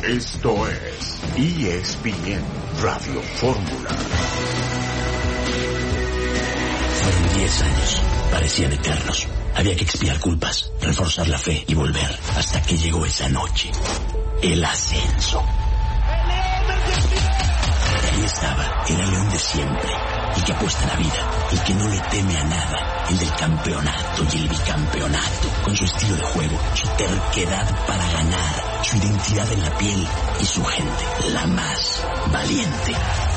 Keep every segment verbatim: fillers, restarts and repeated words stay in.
Esto es E S P N Radio Fórmula. Fueron diez años, parecían eternos. Había que expiar culpas, reforzar la fe y volver hasta que llegó esa noche. El ascenso. Ahí estaba, era el León de siempre, el que apuesta la vida, el que no le teme a nada, el del campeonato y el bicampeonato, con su estilo de juego, su terquedad para ganar, su identidad en la piel y su gente, la más valiente.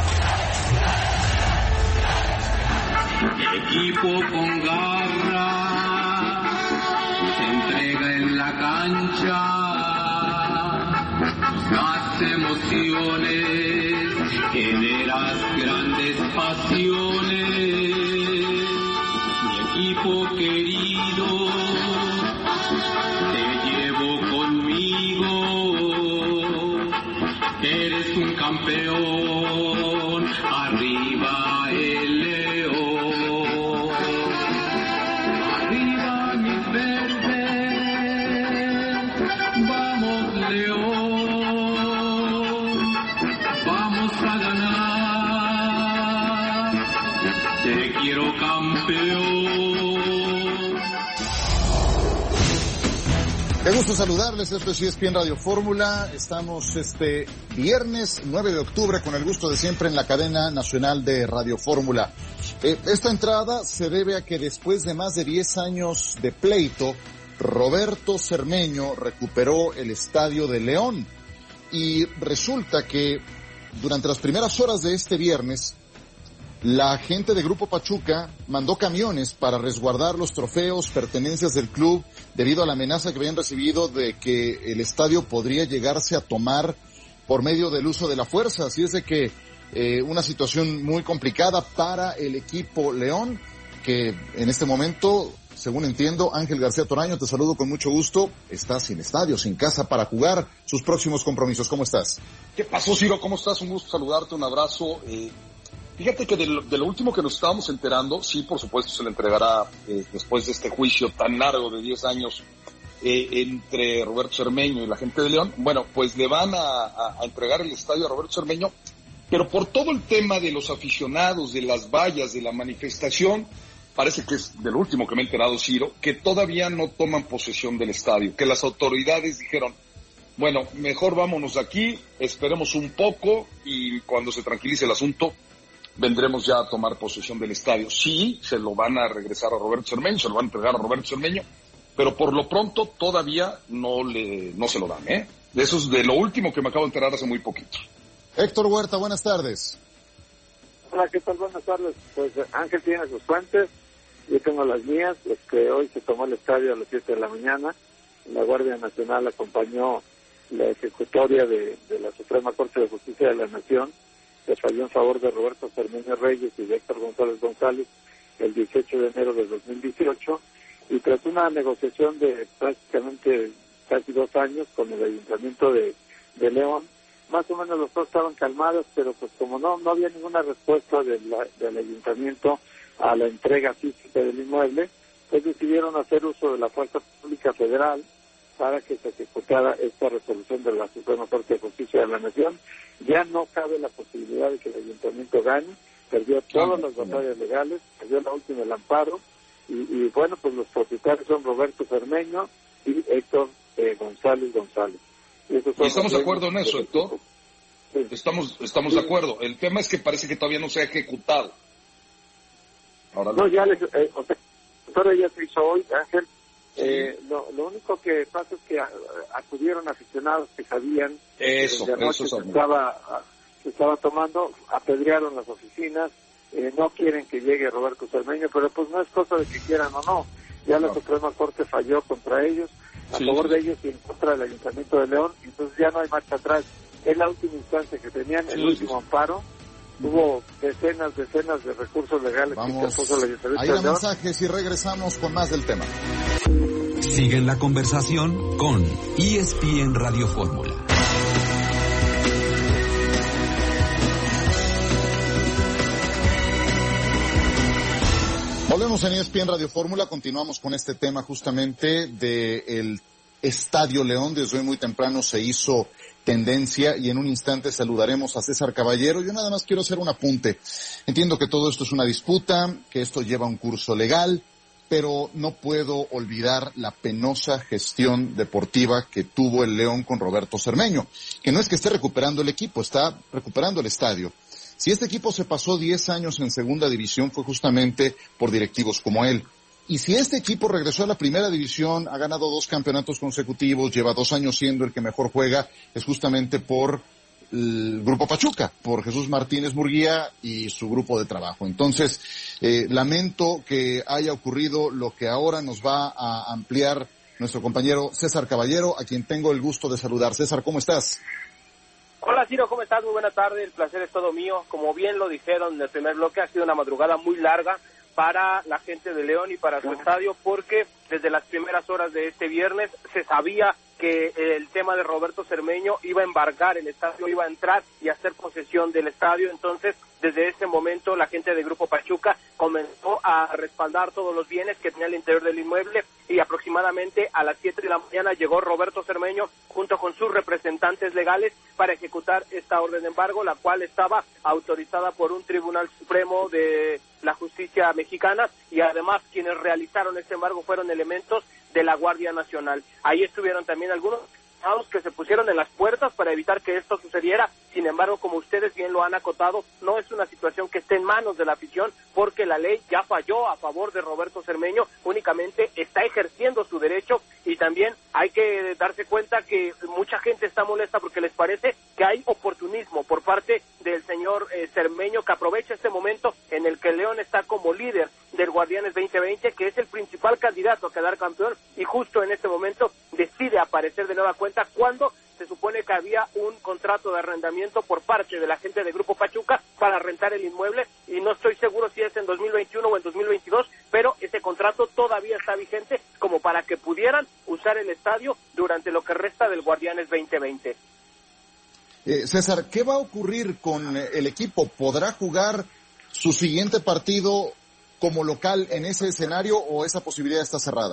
Equipo con garra, se entrega en la cancha, más emociones, generas grandes pasiones. Mi equipo querido, te llevo conmigo, eres un campeón, arriba el león, arriba mis verdes, vamos león, vamos a ganar, te quiero campeón. Qué gusto saludarles, esto es E S P N Radio Fórmula. Estamos este viernes nueve de octubre con el gusto de siempre en la cadena nacional de Radio Fórmula. Eh, esta entrada se debe a que después de más de diez años de pleito, Roberto Cermeño recuperó el Estadio de León. Y resulta que durante las primeras horas de este viernes, la gente de Grupo Pachuca mandó camiones para resguardar los trofeos, pertenencias del club, debido a la amenaza que habían recibido de que el estadio podría llegarse a tomar por medio del uso de la fuerza. Así es de que eh, una situación muy complicada para el equipo León, que en este momento, según entiendo, Ángel García Toraño, te saludo con mucho gusto, está sin estadio, sin casa para jugar sus próximos compromisos. ¿Cómo estás? ¿Qué pasó, Ciro? ¿Cómo estás? Un gusto saludarte, un abrazo. Eh... Fíjate que de lo, de lo último que nos estábamos enterando, sí, por supuesto, se le entregará eh, después de este juicio tan largo de diez años eh, entre Roberto Cermeño y la gente de León. Bueno, pues le van a, a, a entregar el estadio a Roberto Cermeño, pero por todo el tema de los aficionados, de las vallas, de la manifestación, parece que es de lo último que me he enterado, Ciro, que todavía no toman posesión del estadio, que las autoridades dijeron, bueno, mejor vámonos de aquí, esperemos un poco y cuando se tranquilice el asunto, vendremos ya a tomar posesión del estadio. Sí, se lo van a regresar a Roberto Cermeño, se lo van a entregar a Roberto Cermeño, pero por lo pronto todavía no le no se lo dan, ¿eh? Eso es de lo último que me acabo de enterar hace muy poquito. Héctor Huerta, buenas tardes. Hola, ¿qué tal? Buenas tardes. Pues Ángel tiene sus fuentes, yo tengo las mías, es que hoy se tomó el estadio a las siete de la mañana, la Guardia Nacional acompañó la ejecutoria de, de la Suprema Corte de Justicia de la Nación, que falló en favor de Roberto Cermeño Reyes y de Héctor González González el dieciocho de enero de dos mil dieciocho, y tras una negociación de prácticamente casi dos años con el Ayuntamiento de, de León, más o menos los dos estaban calmados, pero pues como no no había ninguna respuesta de la, del Ayuntamiento a la entrega física del inmueble, pues decidieron hacer uso de la Fuerza Pública Federal para que se ejecutara esta resolución de la Suprema Corte de Justicia de la Nación. Ya no cabe la posibilidad de que el Ayuntamiento gane, perdió todas las batallas legales, perdió la última el amparo, y, y bueno, pues los propietarios son Roberto Cermeño y Héctor eh, González González. Y, esos son ¿Y estamos de acuerdo en eso, Héctor? Sí. Estamos, estamos sí. de acuerdo. El tema es que parece que todavía no se ha ejecutado. Ahora no, ya les, eh, o sea, ya se hizo hoy, Ángel. Eh, lo, lo único que pasa es que a, acudieron aficionados que sabían eso, que de anoche eso se estaba, se estaba tomando, apedrearon las oficinas, eh, no quieren que llegue Roberto Cermeño, pero pues no es cosa de que quieran o no, ya la no. Suprema Corte falló contra ellos, a sí. favor de ellos y en contra del Ayuntamiento de León, entonces ya no hay marcha atrás, es la última instancia que tenían, el sí. último amparo. Hubo decenas, decenas de recursos legales. Vamos, que interpuso el Ayuntamiento ahí de los León. mensajes y regresamos con más del tema. Siguen la conversación con E S P N Radio Fórmula. Volvemos en E S P N Radio Fórmula, continuamos con este tema justamente del Estadio León. Desde hoy muy temprano se hizo tendencia, y en un instante saludaremos a César Caballero. Yo nada más quiero hacer un apunte. Entiendo que todo esto es una disputa, que esto lleva un curso legal, pero no puedo olvidar la penosa gestión deportiva que tuvo el León con Roberto Cermeño, que no es que esté recuperando el equipo, está recuperando el estadio. Si este equipo se pasó diez años en segunda división fue justamente por directivos como él. Y si este equipo regresó a la primera división, ha ganado dos campeonatos consecutivos, lleva dos años siendo el que mejor juega, es justamente por el Grupo Pachuca, por Jesús Martínez Murguía y su grupo de trabajo. Entonces, eh, lamento que haya ocurrido lo que ahora nos va a ampliar nuestro compañero César Caballero, a quien tengo el gusto de saludar. César, ¿cómo estás? Hola Ciro, ¿cómo estás? Muy buena tarde, el placer es todo mío. Como bien lo dijeron en el primer bloque, ha sido una madrugada muy larga para la gente de León y para su estadio, porque desde las primeras horas de este viernes se sabía que el tema de Roberto Cermeño iba a embargar el estadio, iba a entrar y hacer posesión del estadio. Entonces, desde ese momento, la gente del Grupo Pachuca comenzó a respaldar todos los bienes que tenía el interior del inmueble, y aproximadamente a las siete de la mañana llegó Roberto Cermeño junto con sus representantes legales para ejecutar esta orden de embargo, la cual estaba autorizada por un tribunal supremo de la justicia mexicana, y además quienes realizaron este embargo fueron elementos de la Guardia Nacional. Ahí estuvieron también algunos que se pusieron en las puertas para evitar que esto sucediera. Sin embargo, como ustedes bien lo han acotado, no es una situación que esté en manos de la afición, porque la ley ya falló a favor de Roberto Cermeño, únicamente está ejerciendo su derecho. Y también hay que darse cuenta que mucha gente está molesta porque les parece que hay oportunismo por parte del señor eh, Cermeño, que aprovecha este momento en el que León está como líder del Guardianes veinte veinte, que es el principal candidato a quedar campeón, y justo en este momento decide aparecer de nueva cuenta cuando se supone que había un contrato de arrendamiento por parte de la gente de Grupo Pachuca para rentar el inmueble, y no estoy seguro si es en dos mil veintiuno o en dos mil veintidós, pero ese contrato todavía está vigente como para que pudieran usar el estadio durante lo que resta del Guardianes veinte veinte. Eh, César, ¿qué va a ocurrir con el equipo? ¿Podrá jugar su siguiente partido como local en ese escenario o esa posibilidad está cerrada?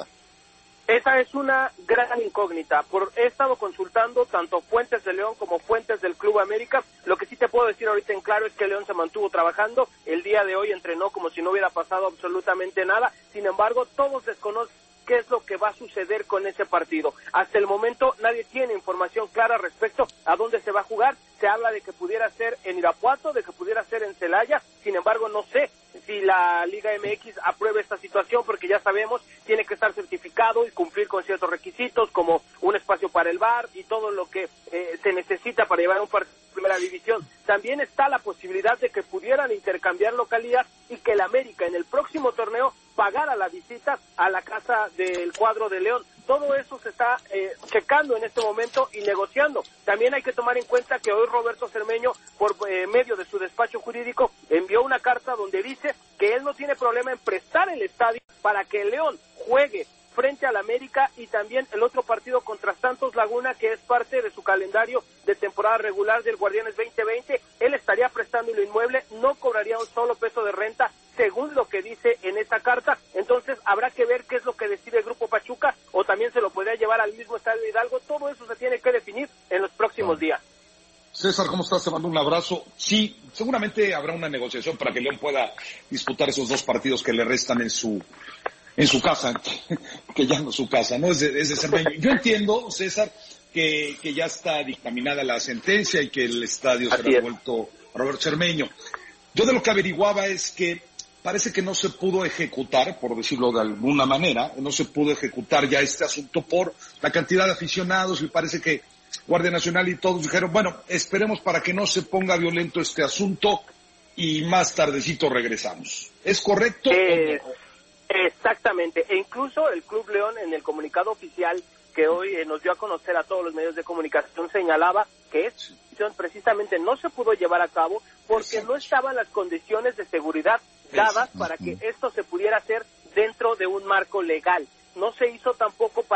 Esa es una gran incógnita. Por, he estado consultando tanto fuentes de León como fuentes del Club América. Lo que sí te puedo decir ahorita en claro es que León se mantuvo trabajando. El día de hoy entrenó como si no hubiera pasado absolutamente nada. Sin embargo, todos desconocen qué es lo que va a suceder con ese partido. Hasta el momento nadie tiene información clara respecto a dónde se va a jugar. Se habla de que pudiera ser en Irapuato, de que pudiera ser en Celaya. Sin embargo, no sé si la Liga M X aprueba esta situación, porque ya sabemos, tiene que estar certificado y cumplir con ciertos requisitos, como un espacio para el V A R y todo lo que eh, se necesita para llevar un partido de primera división. También está la posibilidad de que pudieran intercambiar localidad y que el América en el próximo torneo pagara la visita a la casa del cuadro de León. Todo eso se está eh, checando en este momento y negociando. También hay que tomar en cuenta que hoy Roberto Cermeño, por eh, medio de su despacho jurídico, envió una carta donde dice que él no tiene problema en prestar el estadio para que el León juegue frente al América, y también el otro partido contra Santos Laguna, que es parte de su calendario de temporada regular del Guardianes veinte veinte. Él estaría prestando el inmueble, no cobraría un solo peso de renta, según lo que dice en esta carta. Entonces habrá que ver qué es lo que decide el Grupo Pachuca, o también se lo podría llevar al mismo Estadio Hidalgo. Todo eso se tiene que definir en los próximos días. César, ¿cómo estás? Te mando un abrazo. Sí, seguramente habrá una negociación para que León pueda disputar esos dos partidos que le restan en su en su casa, que ya no es su casa, ¿no? Es de, es de Cermeño. Yo entiendo, César, que, que ya está dictaminada la sentencia y que el estadio será devuelto a Roberto Cermeño. Yo de lo que averiguaba es que parece que no se pudo ejecutar, por decirlo de alguna manera, no se pudo ejecutar ya este asunto por la cantidad de aficionados, y parece que Guardia Nacional y todos dijeron, bueno, esperemos para que no se ponga violento este asunto y más tardecito regresamos. ¿Es correcto? Eh, exactamente, e incluso el Club León en el comunicado oficial que hoy eh, nos dio a conocer a todos los medios de comunicación señalaba que esta decisión precisamente no se pudo llevar a cabo porque no estaban las condiciones de seguridad dadas para que esto se pudiera hacer dentro de un marco legal. No se hizo tampoco para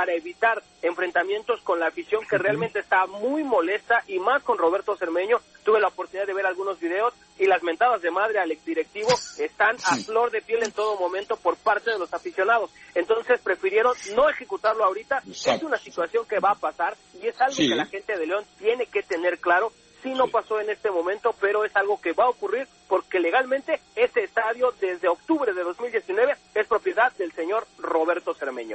para evitar enfrentamientos con la afición que realmente está muy molesta, y más con Roberto Cermeño. Tuve la oportunidad de ver algunos videos y las mentadas de madre al exdirectivo están a flor de piel en todo momento por parte de los aficionados. Entonces prefirieron no ejecutarlo ahorita. Exacto. Es una situación que va a pasar y es algo sí. que la gente de León tiene que tener claro. Sí no pasó en este momento, pero es algo que va a ocurrir porque legalmente este estadio desde octubre de dos mil diecinueve es propiedad del señor Roberto Cermeño.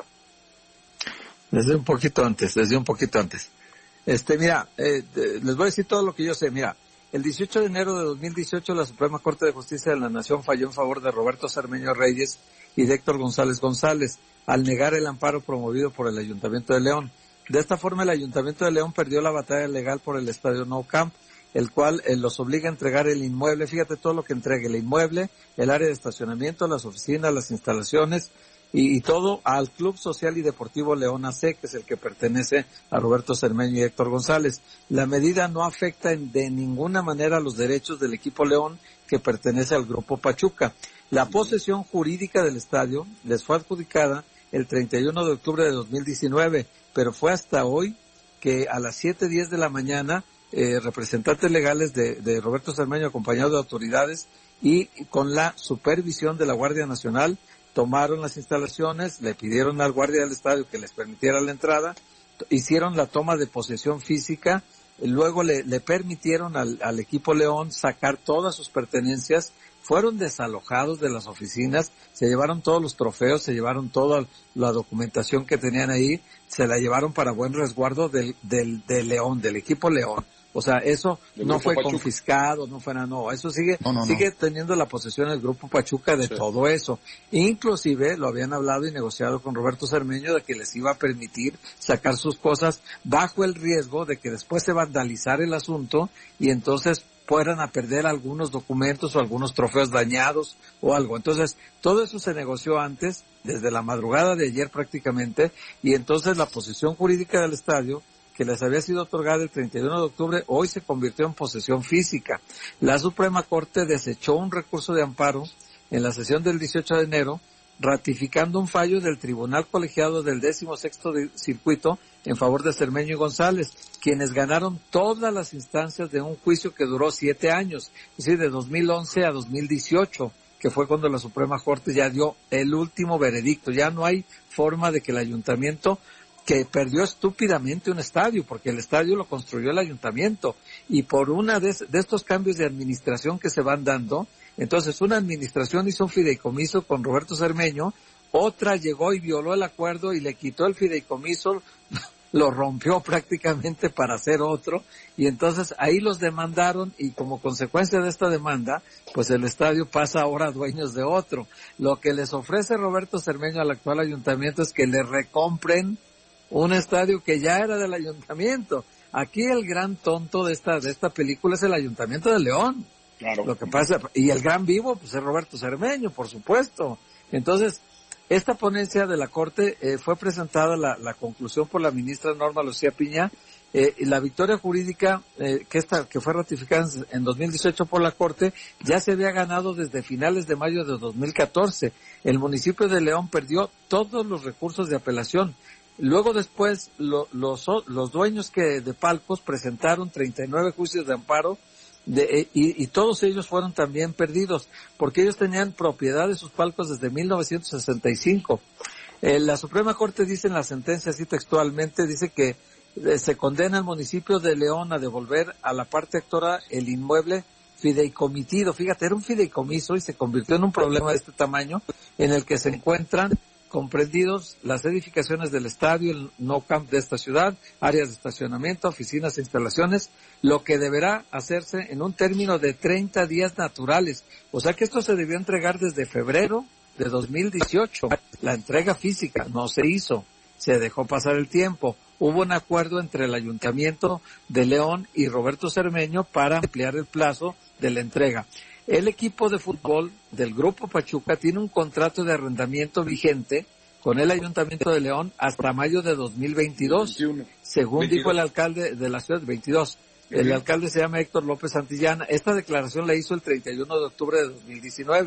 Desde un poquito antes, desde un poquito antes. Este, mira, eh, les voy a decir todo lo que yo sé. Mira, el dieciocho de enero de dos mil dieciocho la Suprema Corte de Justicia de la Nación falló en favor de Roberto Cermeño Reyes y de Héctor González González al negar el amparo promovido por el Ayuntamiento de León. De esta forma, el Ayuntamiento de León perdió la batalla legal por el Estadio Nou Camp, el cual eh, los obliga a entregar el inmueble. Fíjate todo lo que entregue: el inmueble, el área de estacionamiento, las oficinas, las instalaciones y, y todo al Club Social y Deportivo León A C, que es el que pertenece a Roberto Cermeño y Héctor González. La medida no afecta en, de ninguna manera los derechos del equipo León, que pertenece al Grupo Pachuca. La posesión jurídica del estadio les fue adjudicada el treinta y uno de octubre de dos mil diecinueve, pero fue hasta hoy que a las siete diez de la mañana eh, representantes legales de, de Roberto Cermeño, acompañados de autoridades y con la supervisión de la Guardia Nacional, tomaron las instalaciones, le pidieron al guardia del estadio que les permitiera la entrada, hicieron la toma de posesión física, luego le, le permitieron al, al equipo León sacar todas sus pertenencias, fueron desalojados de las oficinas, se llevaron todos los trofeos, se llevaron toda la documentación que tenían ahí, se la llevaron para buen resguardo del, del, del León, del equipo León. O sea, eso no fue Pachuca. confiscado, no fue nada, no, eso sigue, no, no, sigue no. teniendo la posesión del Grupo Pachuca de sí. todo eso. Inclusive lo habían hablado y negociado con Roberto Cermeño de que les iba a permitir sacar sus cosas bajo el riesgo de que después se vandalizara el asunto y entonces fueran a perder algunos documentos o algunos trofeos dañados o algo. Entonces, todo eso se negoció antes, desde la madrugada de ayer prácticamente, y entonces la posesión jurídica del estadio, que les había sido otorgada el treinta y uno de octubre, hoy se convirtió en posesión física. La Suprema Corte desechó un recurso de amparo en la sesión del dieciocho de enero, ratificando un fallo del Tribunal Colegiado del décimo sexto Circuito en favor de Cermeño y González, quienes ganaron todas las instancias de un juicio que duró siete años, es decir, de dos mil once a dos mil dieciocho, que fue cuando la Suprema Corte ya dio el último veredicto. Ya no hay forma de que el ayuntamiento, que perdió estúpidamente un estadio, porque el estadio lo construyó el ayuntamiento, y por una de, de estos cambios de administración que se van dando, entonces una administración hizo un fideicomiso con Roberto Cermeño, otra llegó y violó el acuerdo y le quitó el fideicomiso, lo rompió prácticamente para hacer otro, y entonces ahí los demandaron, y como consecuencia de esta demanda, pues el estadio pasa ahora a dueños de otro. Lo que les ofrece Roberto Cermeño al actual ayuntamiento es que le recompren un estadio que ya era del ayuntamiento. Aquí el gran tonto de esta de esta película es el Ayuntamiento de León. Claro. Lo que pasa, y el gran vivo pues es Roberto Cermeño, por supuesto. Entonces, esta ponencia de la Corte eh, fue presentada la, la conclusión por la ministra Norma Lucía Piña, eh, y la victoria jurídica eh, que esta que fue ratificada en, en dos mil dieciocho por la Corte ya se había ganado desde finales de mayo de dos mil catorce. El municipio de León perdió todos los recursos de apelación. Luego después lo, los los dueños que de palcos presentaron treinta y nueve juicios de amparo de, y, y todos ellos fueron también perdidos porque ellos tenían propiedad de sus palcos desde mil novecientos sesenta y cinco. Eh, la Suprema Corte dice en la sentencia así textualmente, dice que eh, se condena al municipio de León a devolver a la parte actora el inmueble fideicomitido. Fíjate, era un fideicomiso y se convirtió en un problema de este tamaño en el que se encuentran comprendidos las edificaciones del estadio, el Nou Camp de esta ciudad, áreas de estacionamiento, oficinas e instalaciones, lo que deberá hacerse en un término de treinta días naturales. O sea que esto se debió entregar desde febrero de dos mil dieciocho. La entrega física no se hizo, se dejó pasar el tiempo. Hubo un acuerdo entre el Ayuntamiento de León y Roberto Cermeño para ampliar el plazo de la entrega. El equipo de fútbol del Grupo Pachuca tiene un contrato de arrendamiento vigente con el Ayuntamiento de León hasta mayo de dos mil veintidós, veintiuno. Según veintidós. Dijo el alcalde de la ciudad, veintidós. El uh-huh. alcalde se llama Héctor López Santillana. Esta declaración la hizo el treinta y uno de octubre de dos mil diecinueve.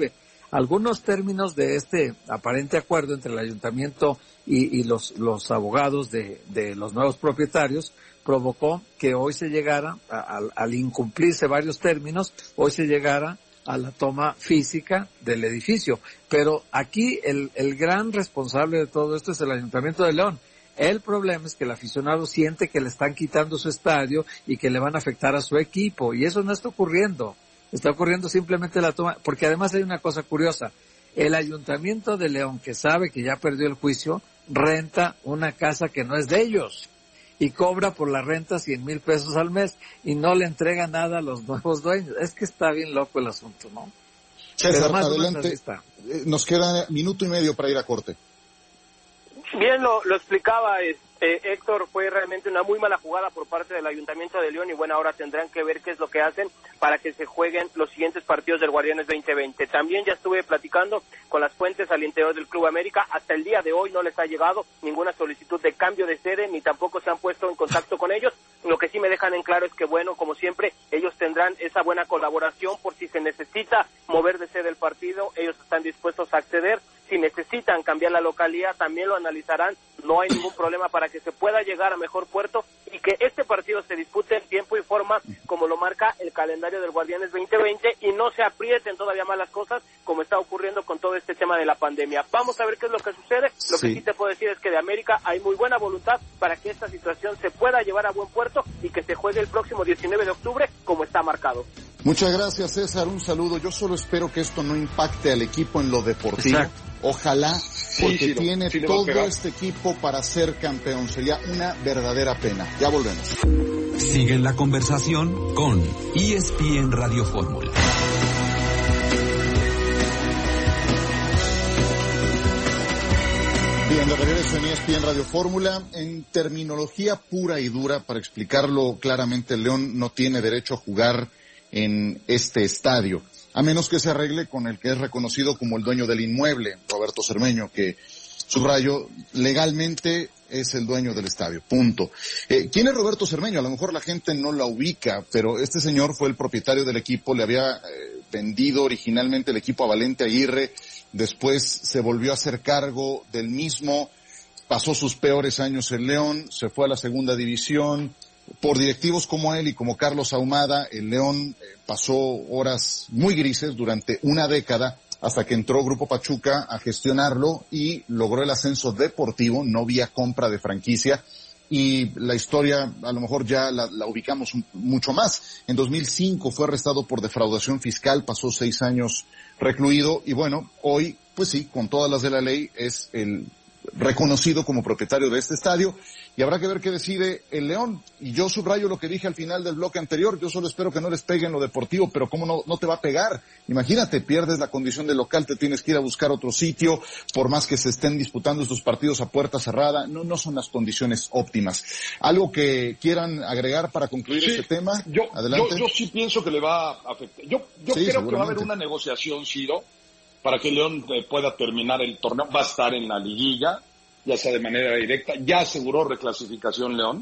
algunos términos de este aparente acuerdo entre el ayuntamiento y, y los, los abogados de, de los nuevos propietarios provocó que hoy se llegara, a, al, al incumplirse varios términos, hoy se llegara a la toma física del edificio. Pero aquí el, el gran responsable de todo esto es el Ayuntamiento de León. El problema es que el aficionado siente que le están quitando su estadio y que le van a afectar a su equipo, y eso no está ocurriendo. Está ocurriendo simplemente la toma, porque además hay una cosa curiosa. El Ayuntamiento de León, que sabe que ya perdió el juicio, renta una casa que no es de ellos y cobra por la renta cien mil pesos al mes y no le entrega nada a los nuevos dueños. Es que está bien loco el asunto, ¿no? César, adelante. Nos queda minuto y medio para ir a corte. Bien, lo, lo explicaba eh, Héctor, fue realmente una muy mala jugada por parte del Ayuntamiento de León y bueno, ahora tendrán que ver qué es lo que hacen para que se jueguen los siguientes partidos del Guardianes veinte veinte. También ya estuve platicando con las fuentes al interior del Club América, hasta el día de hoy no les ha llegado ninguna solicitud de cambio de sede, ni tampoco se han puesto en contacto con ellos. Lo que sí me dejan en claro es que bueno, como siempre, ellos tendrán esa buena colaboración por si se necesita mover de sede el partido, ellos están dispuestos a acceder. Si necesitan cambiar la localidad, también lo analizarán, no hay ningún problema para que se pueda llegar a mejor puerto y que este partido se dispute en tiempo y forma como lo marca el calendario del Guardianes veinte veinte y no se aprieten todavía más las cosas como está ocurriendo con todo este tema de la pandemia. Vamos a ver qué es lo que sucede. Lo sí. que sí te puedo decir es que de América hay muy buena voluntad para que esta situación se pueda llevar a buen puerto y que se juegue el próximo diecinueve de octubre como está marcado. Muchas gracias, César, un saludo. Yo solo espero que esto no impacte al equipo en lo deportivo. Exacto. Ojalá, porque sí, sí, tiene sí, todo este equipo para ser campeón. Sería una verdadera pena. Ya volvemos. Siguen la conversación con E S P N Radio Fórmula. Bien, de regreso en E S P N Radio Fórmula. En terminología pura y dura, para explicarlo claramente, el León no tiene derecho a jugar en este estadio, a menos que se arregle con el que es reconocido como el dueño del inmueble, Roberto Cermeño, que, subrayo, legalmente es el dueño del estadio, punto. Eh, ¿Quién es Roberto Cermeño? A lo mejor la gente no la ubica, pero este señor fue el propietario del equipo, le había eh, vendido originalmente el equipo a Valente Aguirre, después se volvió a hacer cargo del mismo, pasó sus peores años en León, se fue a la segunda división. Por directivos como él y como Carlos Ahumada, el León eh, pasó horas muy grises durante una década hasta que entró Grupo Pachuca a gestionarlo y logró el ascenso deportivo, no vía compra de franquicia. Y la historia a lo mejor ya la, la ubicamos un, mucho más. En dos mil cinco fue arrestado por defraudación fiscal, pasó seis años recluido y bueno, hoy, pues sí, con todas las de la ley, es el reconocido como propietario de este estadio y habrá que ver qué decide el León. Y yo subrayo lo que dije al final del bloque anterior, yo solo espero que no les pegue en lo deportivo, pero cómo no, no te va a pegar. Imagínate, pierdes la condición de local, te tienes que ir a buscar otro sitio, por más que se estén disputando estos partidos a puerta cerrada, no, no son las condiciones óptimas. ¿Algo que quieran agregar para concluir sí, este tema? Yo, Adelante. Yo, yo sí pienso que le va a afectar. Yo, yo sí, creo que va a haber una negociación, Ciro, para que León eh, pueda terminar el torneo. Va a estar en la liguilla, ya sea de manera directa. Ya aseguró reclasificación León.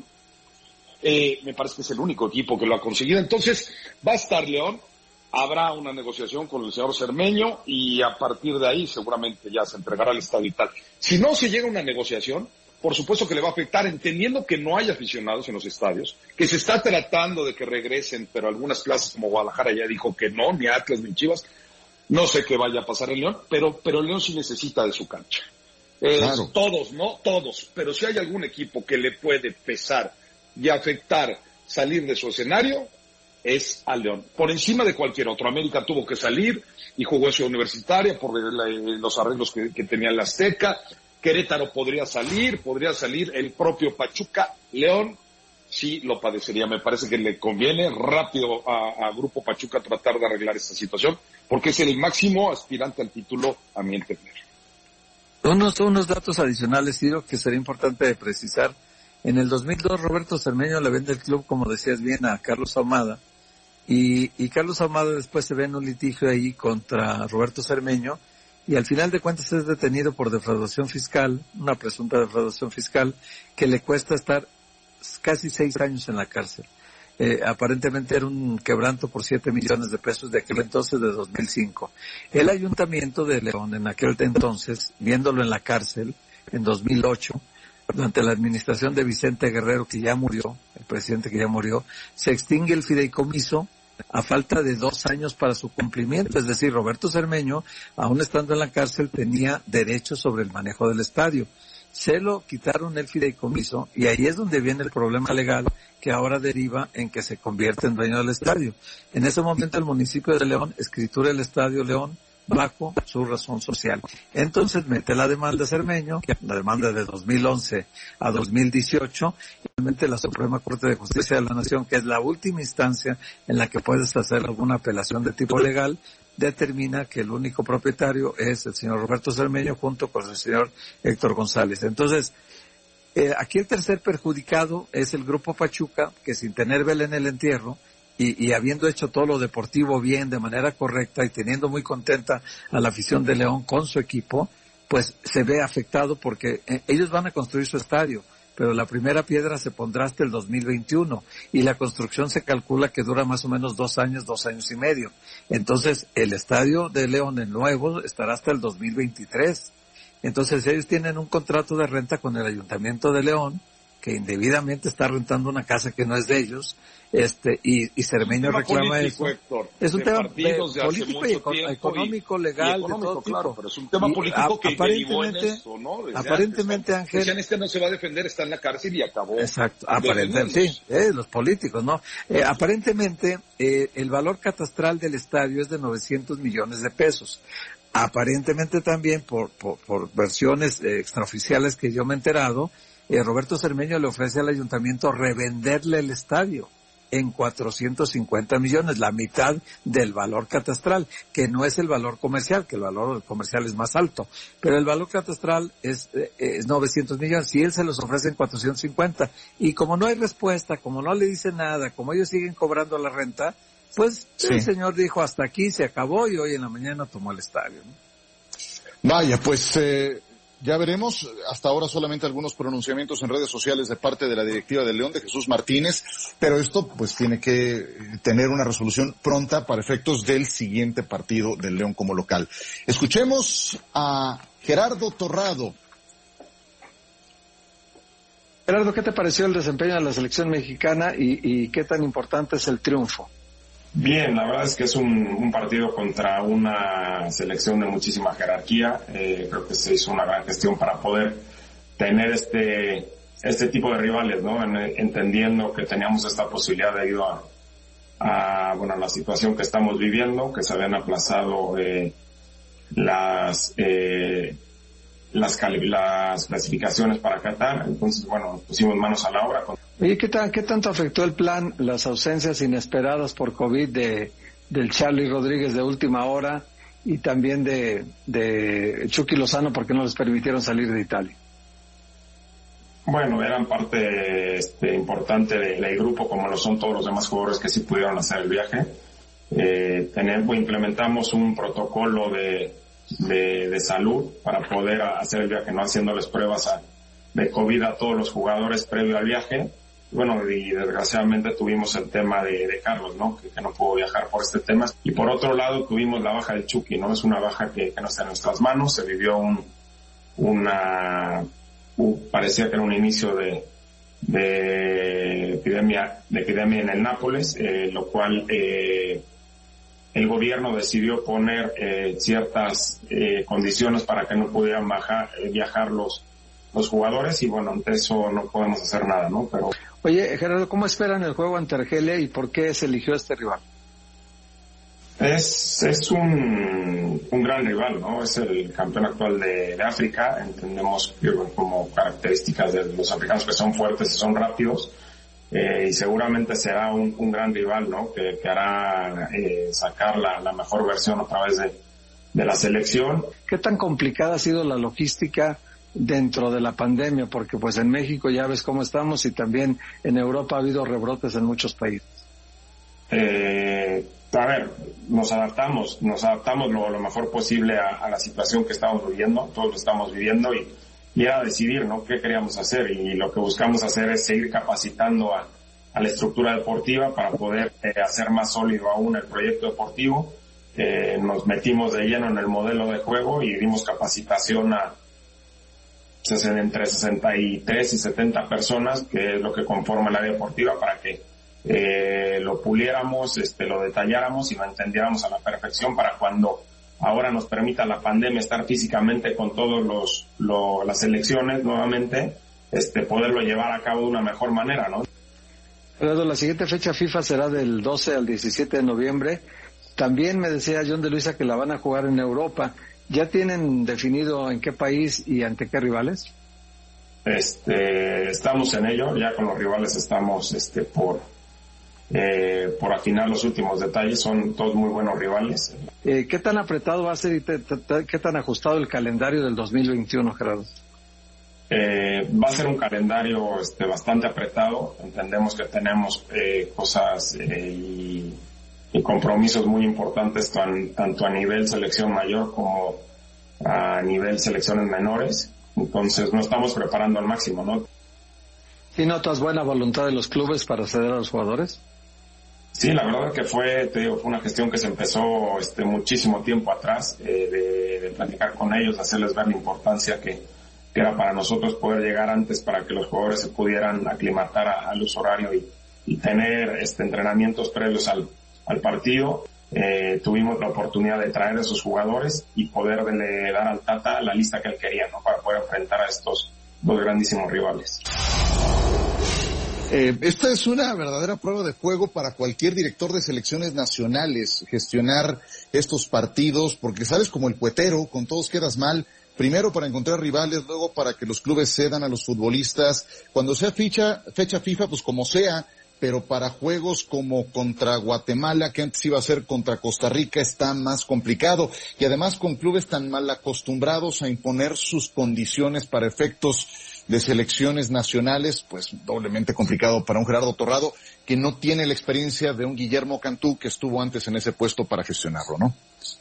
Eh, me parece que es el único equipo que lo ha conseguido. Entonces, va a estar León. Habrá una negociación con el señor Cermeño y a partir de ahí seguramente ya se entregará el estadio y tal. Si no se llega a una negociación, por supuesto que le va a afectar, entendiendo que no hay aficionados en los estadios, que se está tratando de que regresen, pero algunas plazas como Guadalajara ya dijo que no, ni Atlas ni Chivas. No sé qué vaya a pasar en León, pero, pero León sí necesita de su cancha. Eh, claro. Todos, ¿no? Todos. Pero si hay algún equipo que le puede pesar y afectar salir de su escenario, es a León. Por encima de cualquier otro. América tuvo que salir y jugó en Ciudad Universitaria por la, los arreglos que, que tenía la Azteca. Querétaro podría salir, podría salir el propio Pachuca. León sí lo padecería. Me parece que le conviene rápido a, a Grupo Pachuca tratar de arreglar esta situación, porque es el máximo aspirante al título, a mi entender. Unos, unos datos adicionales, Ciro, que sería importante precisar. En el dos mil dos, Roberto Cermeño le vende el club, como decías bien, a Carlos Ahumada, y, y Carlos Ahumada después se ve en un litigio ahí contra Roberto Cermeño, y al final de cuentas es detenido por defraudación fiscal, una presunta defraudación fiscal, que le cuesta estar casi seis años en la cárcel. Eh, aparentemente era un quebranto por siete millones de pesos de aquel entonces, de dos mil cinco. El Ayuntamiento de León en aquel entonces, viéndolo en la cárcel, en dos mil ocho, durante la administración de Vicente Guerrero, que ya murió, el presidente que ya murió, se extingue el fideicomiso a falta de dos años para su cumplimiento. Es decir, Roberto Cermeño, aún estando en la cárcel, tenía derecho sobre el manejo del estadio. Se lo quitaron el fideicomiso y ahí es donde viene el problema legal que ahora deriva en que se convierte en dueño del estadio. En ese momento el municipio de León escritura el Estadio León bajo su razón social. Entonces mete la demanda Cermeño, la demanda de dos mil once a dos mil dieciocho, y realmente la Suprema Corte de Justicia de la Nación, que es la última instancia en la que puedes hacer alguna apelación de tipo legal, determina que el único propietario es el señor Roberto Cermeño junto con el señor Héctor González. Entonces, eh, aquí el tercer perjudicado es el Grupo Pachuca, que sin tener vela en el entierro, y, y habiendo hecho todo lo deportivo bien, de manera correcta, y teniendo muy contenta a la afición de León con su equipo, pues se ve afectado porque eh, ellos van a construir su estadio, pero la primera piedra se pondrá hasta el dos mil veintiuno y la construcción se calcula que dura más o menos dos años, dos años y medio. Entonces, el estadio de León, el nuevo, estará hasta el dos mil veintitrés. Entonces, ellos tienen un contrato de renta con el Ayuntamiento de León, que indebidamente está rentando una casa que no es de ellos, este, y, y Cermeño reclama político, eso. Héctor, es un tema de político y eco- económico, legal, y económico, de todo claro, tipo. pero es un tema Y político que derivó en aparentemente, eso, ¿no? Desde aparentemente, antes, Ángel. decían, este no se va a defender, está en la cárcel y acabó. Exacto, aparentemente, sí, eh, los políticos, ¿no? Eh, aparentemente, eh, el valor catastral del estadio es de novecientos millones de pesos. Aparentemente también, por, por, por versiones eh, extraoficiales que yo me he enterado, eh, Roberto Cermeño le ofrece al ayuntamiento revenderle el estadio en cuatrocientos cincuenta millones, la mitad del valor catastral, que no es el valor comercial, que el valor comercial es más alto, pero el valor catastral es, eh, es novecientos millones, y él se los ofrece en cuatrocientos cincuenta, y como no hay respuesta, como no le dice nada, como ellos siguen cobrando la renta, pues sí. El señor dijo hasta aquí, se acabó, y hoy en la mañana tomó el estadio, ¿no? Vaya, pues eh, ya veremos. Hasta ahora solamente algunos pronunciamientos en redes sociales de parte de la directiva del León, de Jesús Martínez, pero esto pues tiene que tener una resolución pronta para efectos del siguiente partido del León como local. Escuchemos a Gerardo Torrado. Gerardo, ¿qué te pareció el desempeño de la selección mexicana y, y qué tan importante es el triunfo? Bien, la verdad es que es un, un partido contra una selección de muchísima jerarquía. Eh, creo que se hizo una gran gestión para poder tener este este tipo de rivales, ¿no? En, entendiendo que teníamos esta posibilidad debido a, a bueno la situación que estamos viviendo, que se habían aplazado eh, las eh, las, cali- las clasificaciones para Qatar. Entonces, bueno, nos pusimos manos a la obra. Con... Oye, ¿qué, ta- ¿qué tanto afectó el plan las ausencias inesperadas por COVID de del Charly Rodríguez de última hora y también de, de Chucky Lozano porque no les permitieron salir de Italia? Bueno, eran parte este, importante del, del grupo, como lo son todos los demás jugadores que sí pudieron hacer el viaje. Eh, tenemos, implementamos un protocolo de, de, de salud para poder hacer el viaje, no haciéndoles pruebas a, de COVID a todos los jugadores previo al viaje. Bueno, y desgraciadamente tuvimos el tema de, de Carlos, ¿no? Que, que no pudo viajar por este tema. Y por otro lado tuvimos la baja del Chucky, ¿no? Es una baja que, que no está en nuestras manos. Se vivió un, una, uh, parecía que era un inicio de, de epidemia, de epidemia en el Nápoles, eh, lo cual, eh, el gobierno decidió poner eh, ciertas eh, condiciones para que no pudieran bajar, eh, viajar los, los jugadores, y bueno, ante eso no podemos hacer nada, ¿no? Pero... Oye, Gerardo, ¿cómo esperan el juego ante Argelia y por qué se eligió este rival? Es, es un, un gran rival, ¿no? Es el campeón actual de, de África. Entendemos que, bueno, como características de los africanos, que son fuertes y son rápidos. Eh, y seguramente será un, un gran rival, ¿no? Que, que hará eh, sacar la, la mejor versión a través de, de la selección. ¿Qué tan complicada ha sido la logística dentro de la pandemia? Porque pues en México ya ves cómo estamos y también en Europa ha habido rebrotes en muchos países. Eh, a ver, nos adaptamos, nos adaptamos lo, lo mejor posible a, a la situación que estamos viviendo, todos lo estamos viviendo, y y era decidir, ¿no? Qué queríamos hacer, y lo que buscamos hacer es seguir capacitando a, a la estructura deportiva para poder eh, hacer más sólido aún el proyecto deportivo. Eh, nos metimos de lleno en el modelo de juego y dimos capacitación a entre sesenta y tres y setenta personas, que es lo que conforma el área deportiva, para que eh, lo puliéramos, este, lo detalláramos y lo entendiéramos a la perfección para cuando ahora nos permita la pandemia estar físicamente con todos los, lo, las selecciones nuevamente, este, poderlo llevar a cabo de una mejor manera, ¿no? Pero la siguiente fecha FIFA será del doce al diecisiete de noviembre. También me decía John de Luisa que la van a jugar en Europa. ¿Ya tienen definido en qué país y ante qué rivales? Este, estamos en ello, ya con los rivales estamos este, por eh, por afinar los últimos detalles, son todos muy buenos rivales. Eh, ¿Qué tan apretado va a ser y te, te, te, qué tan ajustado el calendario del dos mil veintiuno, Gerardo? Eh, va a ser un calendario este, bastante apretado. Entendemos que tenemos eh, cosas eh, y, y compromisos muy importantes tan, tanto a nivel selección mayor como a nivel selecciones menores. Entonces no estamos preparando al máximo, ¿no? ¿Y notas buena voluntad de los clubes para ceder a los jugadores? Sí, la verdad que fue, te digo, fue una gestión que se empezó este muchísimo tiempo atrás, eh, de, de platicar con ellos, hacerles ver la importancia que, que era para nosotros poder llegar antes para que los jugadores se pudieran aclimatar a, al uso horario y, y tener este entrenamientos previos al, al partido. Eh, tuvimos la oportunidad de traer a esos jugadores y poder de, dar al Tata la lista que él quería, ¿no? Para poder enfrentar a estos dos grandísimos rivales. Eh, esta es una verdadera prueba de fuego para cualquier director de selecciones nacionales, gestionar estos partidos, porque sabes, como el puetero, con todos quedas mal, primero para encontrar rivales, luego para que los clubes cedan a los futbolistas, cuando sea fecha, fecha FIFA, pues como sea, pero para juegos como contra Guatemala, que antes iba a ser contra Costa Rica, está más complicado, y además con clubes tan mal acostumbrados a imponer sus condiciones para efectos de selecciones nacionales, pues doblemente complicado para un Gerardo Torrado, que no tiene la experiencia de un Guillermo Cantú, que estuvo antes en ese puesto para gestionarlo, ¿no?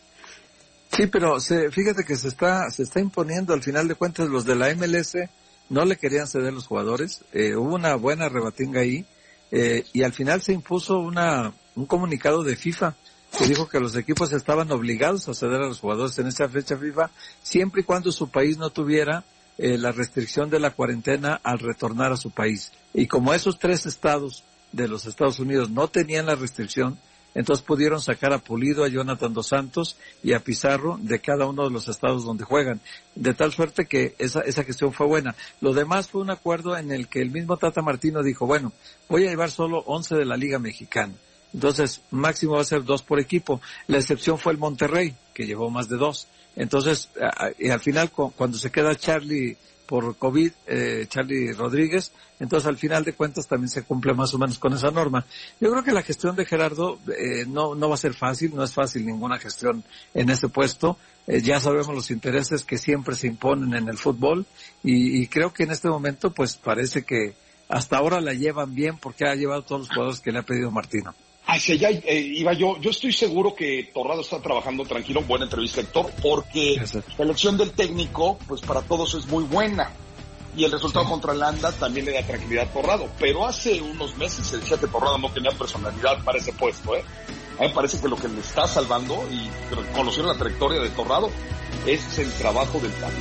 Sí, pero se, fíjate que se está se está imponiendo, al final de cuentas, los de la M L S no le querían ceder los jugadores, eh, hubo una buena rebatinga ahí, eh, y al final se impuso una un comunicado de FIFA que dijo que los equipos estaban obligados a ceder a los jugadores en esa fecha FIFA, siempre y cuando su país no tuviera Eh, la restricción de la cuarentena al retornar a su país. Y como esos tres estados de los Estados Unidos no tenían la restricción, entonces pudieron sacar a Pulido, a Jonathan Dos Santos y a Pizarro de cada uno de los estados donde juegan. De tal suerte que esa, esa gestión fue buena. Lo demás fue un acuerdo en el que el mismo Tata Martino dijo, bueno, voy a llevar solo once de la Liga Mexicana. Entonces, máximo va a ser dos por equipo. La excepción fue el Monterrey, que llevó más de dos. Entonces, a, y al final, cu- cuando se queda Charlie por COVID, eh, Charlie Rodríguez, entonces al final de cuentas también se cumple más o menos con esa norma. Yo creo que la gestión de Gerardo eh, no no va a ser fácil, no es fácil ninguna gestión en este puesto. Eh, ya sabemos los intereses que siempre se imponen en el fútbol y, y creo que en este momento pues parece que hasta ahora la llevan bien porque ha llevado todos los jugadores que le ha pedido Martino. Hacia allá eh, iba yo. Yo estoy seguro que Torrado está trabajando tranquilo. Buena entrevista, Héctor, porque la elección del técnico, pues para todos es muy buena. Y el resultado sí. contra Holanda también le da tranquilidad a Torrado. Pero hace unos meses se decía que Torrado no tenía personalidad para ese puesto, ¿eh? A mí me parece que lo que le está salvando, y conociendo la trayectoria de Torrado, es el trabajo del Tata.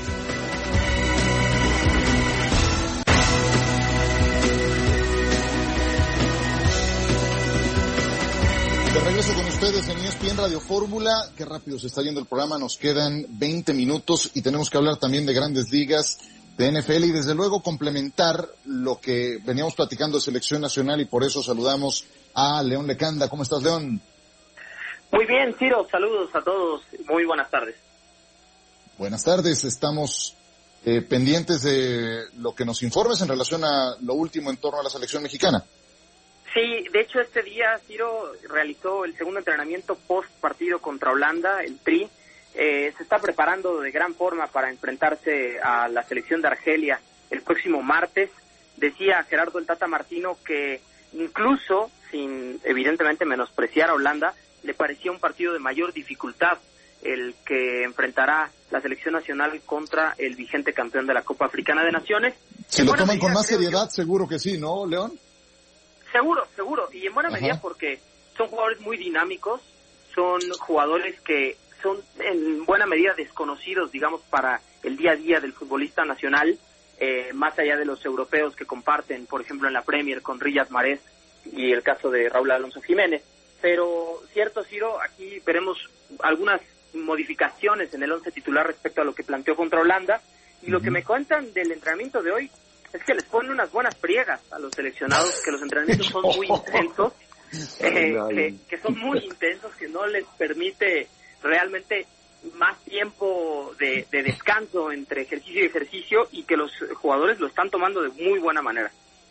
De regreso con ustedes en E S P N Radio Fórmula. Qué rápido se está yendo el programa, nos quedan veinte minutos y tenemos que hablar también de Grandes Ligas, de N F L y desde luego complementar lo que veníamos platicando de selección nacional y por eso saludamos a León Lecanda. ¿Cómo estás, León? Muy bien, Ciro, saludos a todos, muy buenas tardes. Buenas tardes, estamos eh, pendientes de lo que nos informes en relación a lo último en torno a la selección mexicana. Sí, de hecho este día Ciro realizó el segundo entrenamiento post partido contra Holanda, el Tri. Eh, se está preparando de gran forma para enfrentarse a la selección de Argelia el próximo martes. Decía Gerardo el Tata Martino que incluso, sin evidentemente menospreciar a Holanda, le parecía un partido de mayor dificultad el que enfrentará la selección nacional contra el vigente campeón de la Copa Africana de Naciones. Si lo toman con más seriedad, seguro que sí, ¿no, León? Seguro, seguro, y en buena Ajá. medida porque son jugadores muy dinámicos, son jugadores que son en buena medida desconocidos, digamos, para el día a día del futbolista nacional, eh, más allá de los europeos que comparten, por ejemplo, en la Premier con Riyad Mahrez y el caso de Raúl Alonso Jiménez. Pero cierto, Ciro, aquí veremos algunas modificaciones en el once titular respecto a lo que planteó contra Holanda, y uh-huh. lo que me cuentan del entrenamiento de hoy es que les ponen unas buenas friegas a los seleccionados, que los entrenamientos son muy intensos, eh, que, que son muy intensos, que no les permite realmente más tiempo de, de descanso entre ejercicio y ejercicio, y que los jugadores lo están tomando de muy buena manera.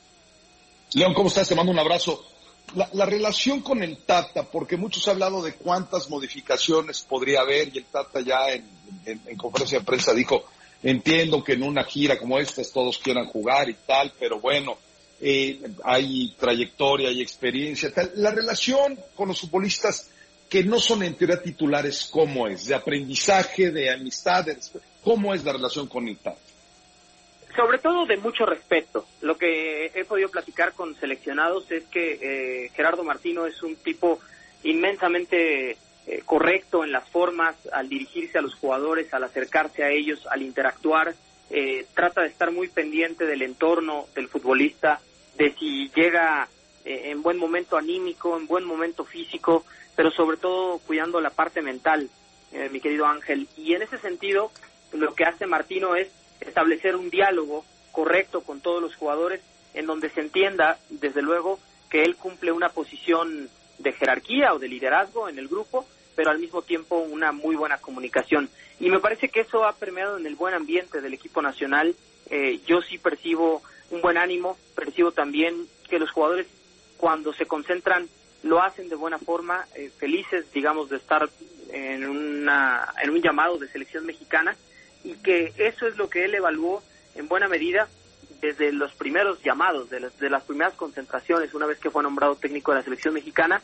León, ¿cómo estás? Te mando un abrazo. La, la relación con el Tata, porque muchos han hablado de cuántas modificaciones podría haber, y el Tata ya en, en, en conferencia de prensa dijo, entiendo que en una gira como esta todos quieran jugar y tal, pero bueno, eh, hay trayectoria, hay experiencia, tal. La relación con los futbolistas que no son en teoría titulares, ¿cómo es? ¿De aprendizaje, de amistad? De... ¿Cómo es la relación con el Tata? Sobre todo de mucho respeto. Lo que he podido platicar con seleccionados es que eh, Gerardo Martino es un tipo inmensamente eh, correcto en las formas, al dirigirse a los jugadores, al acercarse a ellos, al interactuar. Eh, trata de estar muy pendiente del entorno del futbolista, de si llega eh, en buen momento anímico, en buen momento físico, pero sobre todo cuidando la parte mental, eh, mi querido Ángel. Y en ese sentido, lo que hace Martino es establecer un diálogo correcto con todos los jugadores, en donde se entienda, desde luego, que él cumple una posición de jerarquía o de liderazgo en el grupo, pero al mismo tiempo una muy buena comunicación. Y me parece que eso ha permeado en el buen ambiente del equipo nacional. Eh, yo sí percibo un buen ánimo, percibo también que los jugadores, cuando se concentran, lo hacen de buena forma, eh, felices, digamos, de estar en, una, en un llamado de selección mexicana, y que eso es lo que él evaluó en buena medida desde los primeros llamados, de las, de las primeras concentraciones, una vez que fue nombrado técnico de la selección mexicana,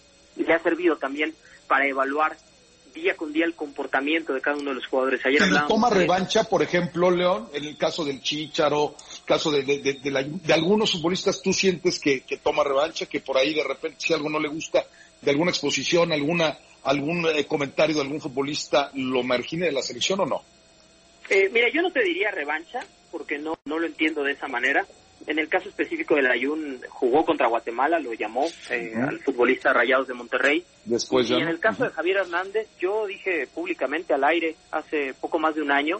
y le ha servido también para evaluar día con día el comportamiento de cada uno de los jugadores. Ayer hablábamos toma de... revancha, por ejemplo, León, en el caso del Chícharo, caso de, de, de, de, la, de algunos futbolistas, ¿tú sientes que, que toma revancha, que por ahí de repente si algo no le gusta, de alguna exposición, alguna algún eh, comentario de algún futbolista, lo margine de la selección o no? Eh, mira, yo no te diría revancha, porque no no lo entiendo de esa manera. En el caso específico del Ayun, jugó contra Guatemala, lo llamó eh, uh-huh. al futbolista Rayados de Monterrey. Después ya y en el caso uh-huh. de Javier Hernández, yo dije públicamente al aire hace poco más de un año,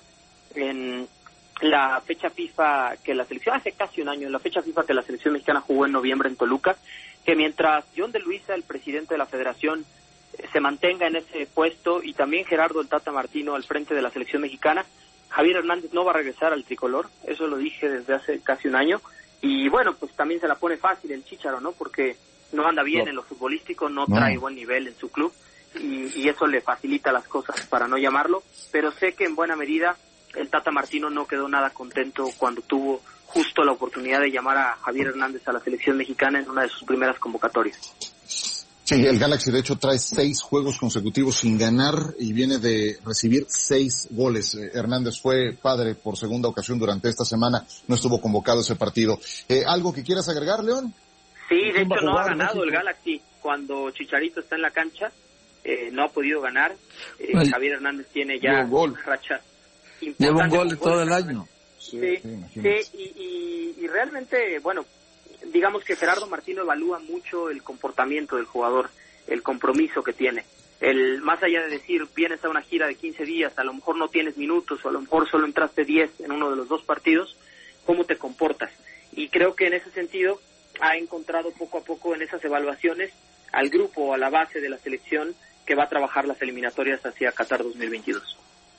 en la fecha FIFA que la selección, hace casi un año, en la fecha FIFA que la selección mexicana jugó en noviembre en Toluca, que mientras John de Luisa, el presidente de la federación, eh, se mantenga en ese puesto, y también Gerardo el Tata Martino al frente de la selección mexicana, Javier Hernández no va a regresar al tricolor. Eso lo dije desde hace casi un año. Y bueno, pues también se la pone fácil el Chícharo, ¿no? Porque no anda bien no. en lo futbolístico, no, no trae buen nivel en su club, y, y eso le facilita las cosas para no llamarlo. Pero sé que en buena medida el Tata Martino no quedó nada contento cuando tuvo justo la oportunidad de llamar a Javier Hernández a la selección mexicana en una de sus primeras convocatorias. Sí, el Galaxy de hecho trae seis juegos consecutivos sin ganar y viene de recibir seis goles. Eh, Hernández fue padre por segunda ocasión durante esta semana, no estuvo convocado ese partido. Eh, ¿Algo que quieras agregar, León? Sí, de hecho no ha ganado el Galaxy cuando Chicharito está en la cancha, eh, no ha podido ganar. Eh, Javier Hernández tiene ya rachas importantes. Lleva un gol todo el año. Sí, sí, sí y, y, y realmente, bueno, digamos que Gerardo Martino evalúa mucho el comportamiento del jugador, el compromiso que tiene. El, más allá de decir, vienes a una gira de quince días, a lo mejor no tienes minutos, o a lo mejor solo entraste diez en uno de los dos partidos, ¿cómo te comportas? Y creo que en ese sentido ha encontrado poco a poco en esas evaluaciones al grupo, a la base de la selección que va a trabajar las eliminatorias hacia Qatar dos mil veintidós.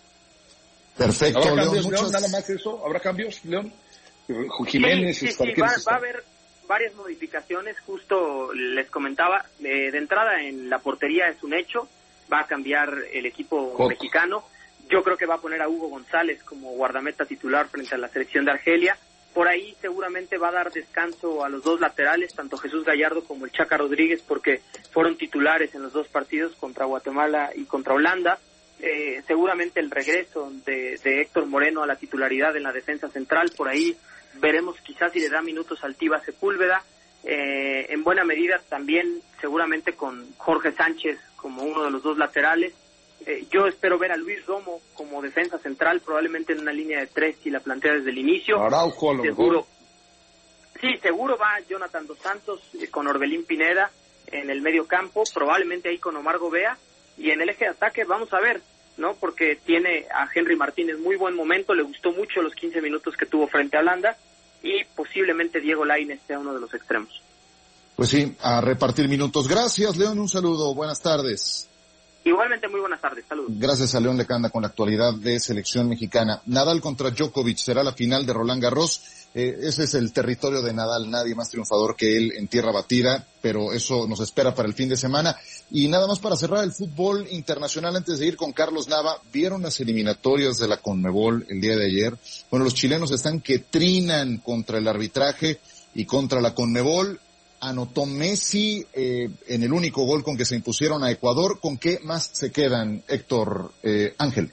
Perfecto, ¿Habrá León, cambios, muchos... León? ¿Nada más eso? ¿Habrá cambios, León? Jiménez, sí, sí, sí, va, va a haber varias modificaciones, justo les comentaba, eh, de entrada en la portería es un hecho, va a cambiar el equipo Coco. mexicano. Yo creo que va a poner a Hugo González como guardameta titular frente a la selección de Argelia. Por ahí seguramente va a dar descanso a los dos laterales, tanto Jesús Gallardo como el Chaca Rodríguez, porque fueron titulares en los dos partidos contra Guatemala y contra Holanda. Eh, seguramente el regreso de, de Héctor Moreno a la titularidad en la defensa central, por ahí veremos quizás si le da minutos al Tiva Sepúlveda. eh, en buena medida también seguramente con Jorge Sánchez como uno de los dos laterales. Eh, yo espero ver a Luis Romo como defensa central, probablemente en una línea de tres si la plantea desde el inicio. Araujo, a lo seguro, mejor. Sí, seguro va Jonathan Dos Santos eh, con Orbelín Pineda en el medio campo, probablemente ahí con Omar Gobea, y en el eje de ataque vamos a ver, ¿no? Porque tiene a Henry Martínez muy buen momento, le gustó mucho los quince minutos que tuvo frente a Holanda, y posiblemente Diego Lainez sea uno de los extremos. Pues sí, a repartir minutos. Gracias, León, un saludo, buenas tardes. Igualmente, muy buenas tardes, saludos. Gracias a León Lecanda con la actualidad de selección mexicana. Nadal contra Djokovic será la final de Roland Garros. Eh, ese es el territorio de Nadal, nadie más triunfador que él en tierra batida, pero eso nos espera para el fin de semana. Y nada más para cerrar el fútbol internacional, antes de ir con Carlos Nava, ¿vieron las eliminatorias de la Conmebol el día de ayer? Bueno, los chilenos están que trinan contra el arbitraje y contra la Conmebol. Anotó Messi eh, en el único gol con que se impusieron a Ecuador. ¿Con qué más se quedan, Héctor eh, Ángel?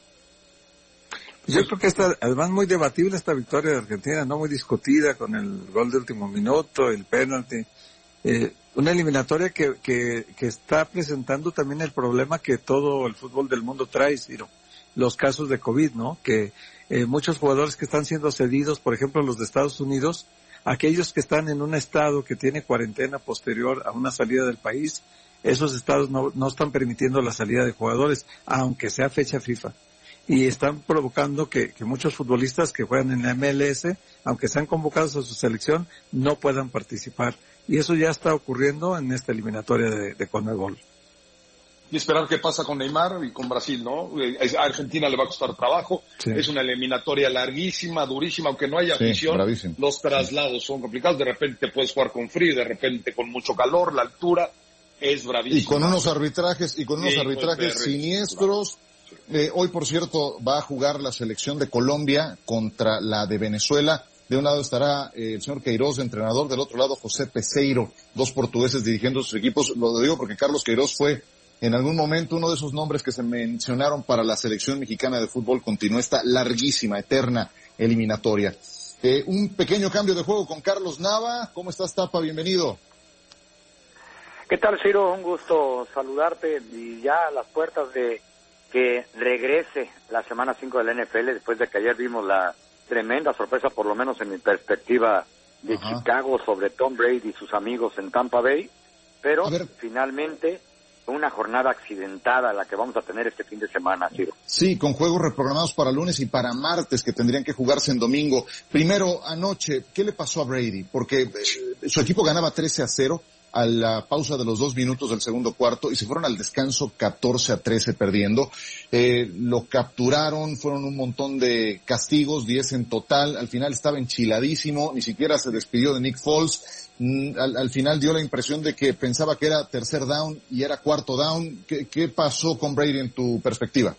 Yo creo que está, además, muy debatible esta victoria de Argentina, no muy discutida con el gol de último minuto, el penalti. Eh, una eliminatoria que, que, que está presentando también el problema que todo el fútbol del mundo trae, Ciro. Los casos de COVID, ¿no? Que eh, muchos jugadores que están siendo cedidos, por ejemplo, los de Estados Unidos, aquellos que están en un estado que tiene cuarentena posterior a una salida del país, esos estados no, no están permitiendo la salida de jugadores, aunque sea fecha FIFA. Y están provocando que, que muchos futbolistas que juegan en la M L S, aunque sean convocados a su selección, no puedan participar. Y eso ya está ocurriendo en esta eliminatoria de, de Conmebol. Y esperar qué pasa con Neymar y con Brasil, ¿no? A Argentina le va a costar trabajo. Sí. Es una eliminatoria larguísima, durísima, aunque no haya afición. Sí, los traslados son complicados. De repente puedes jugar con frío, de repente con mucho calor, la altura es bravísima. Y con unos arbitrajes, y con unos sí, arbitrajes pues, siniestros. Eh, hoy, por cierto, va a jugar la selección de Colombia contra la de Venezuela. De un lado estará eh, el señor Queiroz, entrenador, del otro lado José Peseiro, dos portugueses dirigiendo sus equipos. Lo digo porque Carlos Queiroz fue en algún momento uno de esos nombres que se mencionaron para la selección mexicana de fútbol. Continúa esta larguísima, eterna eliminatoria. Eh, un pequeño cambio de juego con Carlos Nava. ¿Cómo estás, Tapa? Bienvenido. ¿Qué tal, Ciro? Un gusto saludarte, y ya a las puertas de que regrese la semana cinco de la N F L, después de que ayer vimos la tremenda sorpresa, por lo menos en mi perspectiva, de Ajá. Chicago sobre Tom Brady y sus amigos en Tampa Bay, pero finalmente una jornada accidentada la que vamos a tener este fin de semana, Ciro. Sí, con juegos reprogramados para lunes y para martes que tendrían que jugarse en domingo. Primero, anoche, ¿qué le pasó a Brady? Porque eh, su equipo ganaba trece a cero a la pausa de los dos minutos del segundo cuarto y se fueron al descanso catorce a trece perdiendo. Eh, lo capturaron, fueron un montón de castigos, diez en total. Al final estaba enchiladísimo, ni siquiera se despidió de Nick Foles. Al, al final dio la impresión de que pensaba que era tercer down y era cuarto down. ¿Qué, qué pasó con Brady en tu perspectiva?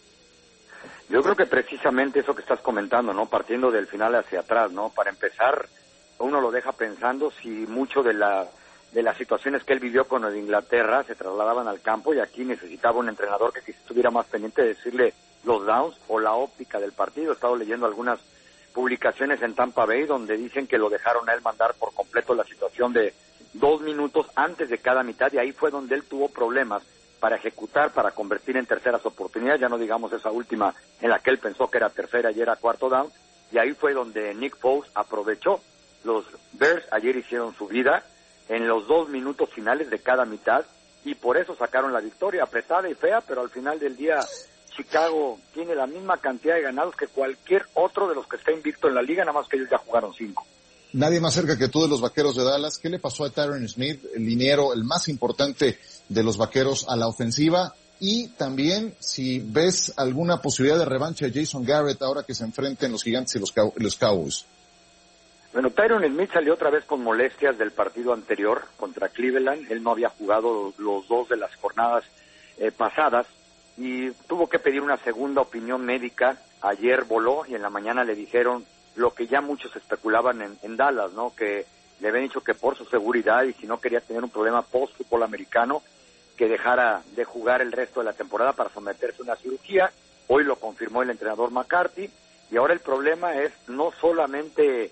Yo creo que precisamente eso que estás comentando, ¿no? Partiendo del final hacia atrás, ¿no? Para empezar, uno lo deja pensando si mucho de la de las situaciones que él vivió con el Inglaterra se trasladaban al campo, y aquí necesitaba un entrenador que estuviera más pendiente de decirle los downs o la óptica del partido. He estado leyendo algunas publicaciones en Tampa Bay donde dicen que lo dejaron a él mandar por completo la situación de dos minutos antes de cada mitad, y ahí fue donde él tuvo problemas para ejecutar, para convertir en terceras oportunidades, ya no digamos esa última en la que él pensó que era tercera y era cuarto down, y ahí fue donde Nick Foles aprovechó. Los Bears ayer hicieron su vida en los dos minutos finales de cada mitad, y por eso sacaron la victoria, apretada y fea, pero al final del día Chicago tiene la misma cantidad de ganados que cualquier otro de los que está invicto en la liga, nada más que ellos ya jugaron cinco. Nadie más cerca que tú de los Vaqueros de Dallas. ¿Qué le pasó a Tyron Smith, el liniero, el más importante de los Vaqueros a la ofensiva? Y también si ves alguna posibilidad de revancha de Jason Garrett ahora que se enfrenten los Gigantes y los, Cow- los Cowboys. Bueno, Tyron Smith salió otra vez con molestias del partido anterior contra Cleveland. Él no había jugado los dos de las jornadas eh, pasadas y tuvo que pedir una segunda opinión médica. Ayer voló y en la mañana le dijeron lo que ya muchos especulaban en, en Dallas, ¿no? Que le habían dicho que por su seguridad y si no quería tener un problema post-fútbol americano, que dejara de jugar el resto de la temporada para someterse a una cirugía. Hoy lo confirmó el entrenador McCarthy, y ahora el problema es no solamente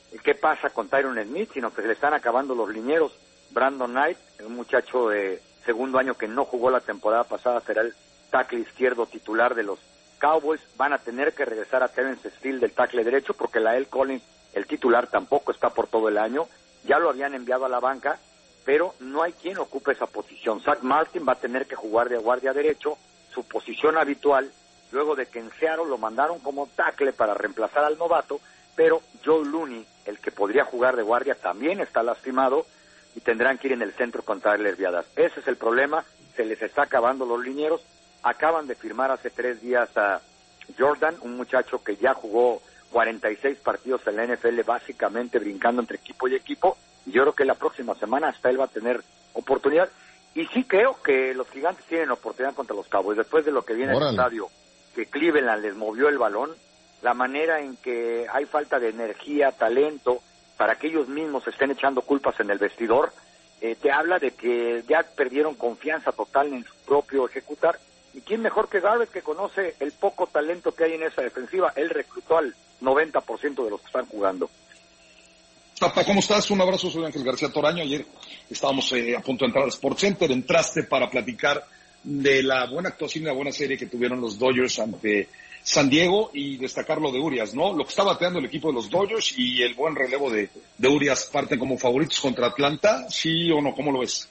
qué pasa con Tyron Smith, sino que se le están acabando los linieros. Brandon Knight, un muchacho de segundo año que no jugó la temporada pasada, será el tackle izquierdo titular de los Cowboys. Van a tener que regresar a Terrence Steele del tackle derecho, porque Lael Collins, el titular, tampoco está por todo el año. Ya lo habían enviado a la banca, pero no hay quien ocupe esa posición. Zach Martin va a tener que jugar de guardia derecho, su posición habitual, luego de que en Seattle lo mandaron como tackle para reemplazar al novato, pero Joe Looney, el que podría jugar de guardia, también está lastimado y tendrán que ir en el centro con Tyler Biadasz. Ese es el problema, se les está acabando los linieros. Acaban de firmar hace tres días a Jordan, un muchacho que ya jugó cuarenta y seis partidos en la N F L, básicamente brincando entre equipo y equipo. Yo creo que la próxima semana hasta él va a tener oportunidad. Y sí creo que los Gigantes tienen oportunidad contra los Cowboys. Después de lo que viene en el estadio, que Cleveland les movió el balón, la manera en que hay falta de energía, talento, para que ellos mismos estén echando culpas en el vestidor, eh, te habla de que ya perdieron confianza total en su propio ejecutar. ¿Y quién mejor que Garrett, que conoce el poco talento que hay en esa defensiva? Él reclutó al noventa por ciento de los que están jugando. Tapa, ¿cómo estás? Un abrazo, soy Ángel García Toraño. Ayer estábamos eh, a punto de entrar al SportsCenter, entraste para platicar de la buena actuación y la buena serie que tuvieron los Dodgers ante San Diego y destacar lo de Urias, ¿no? Lo que está bateando el equipo de los Dodgers y el buen relevo de, de Urias parten como favoritos contra Atlanta, ¿sí o no? ¿Cómo lo ves?